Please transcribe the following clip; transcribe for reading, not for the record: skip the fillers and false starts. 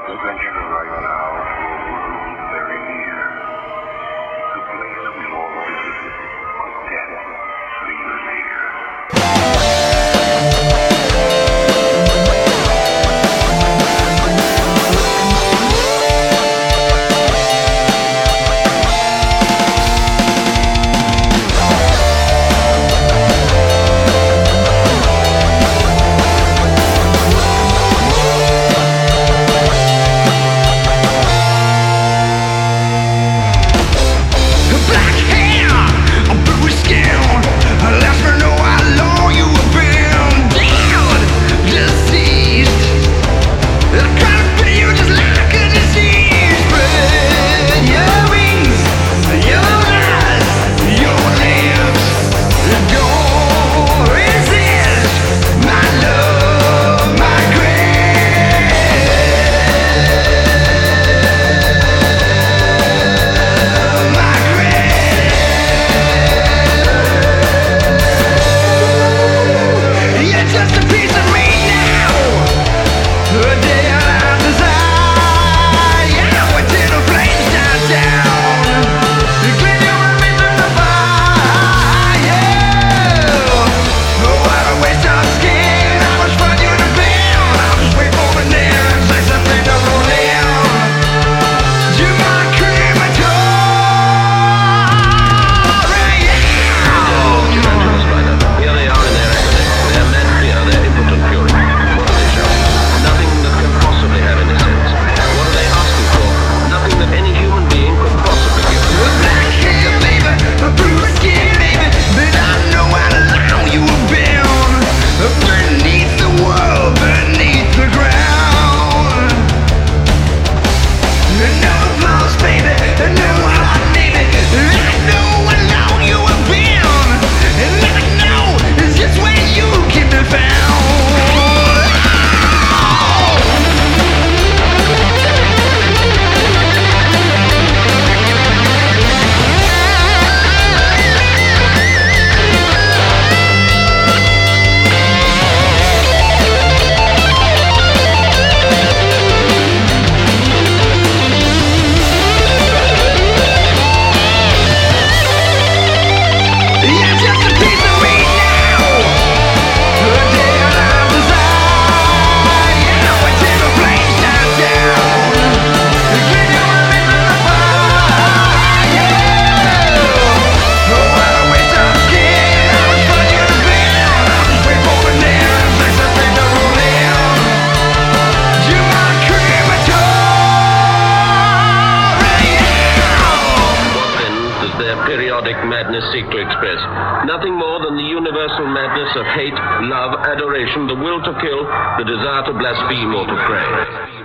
Let's venture right now to a world very near. The place we all visit, but death lingers here. Periodic madness seek to express nothing more than the universal madness of hate, love, adoration, the will to kill, the desire to blaspheme or to pray.